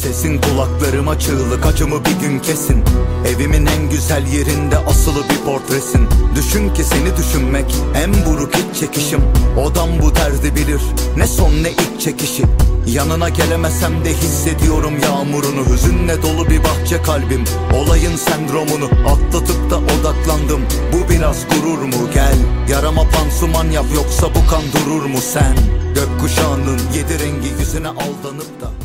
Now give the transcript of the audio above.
Sesin kulaklarıma çığlık, acımı bir gün kesin. Evimin en güzel yerinde asılı bir portresin. Düşün ki seni düşünmek en buruk iç çekişim. Odam bu derdi bilir, ne son ne ilk çekişi. Yanına gelemesem de hissediyorum yağmurunu. Hüzünle dolu bir bahçe kalbim, olayın sendromunu atlatıp da odaklandım. Bu biraz gurur mu? Gel yarama pansuman yap, yoksa bu kan durur mu sen? Gökkuşağının 7 rengi yüzüne aldanıp da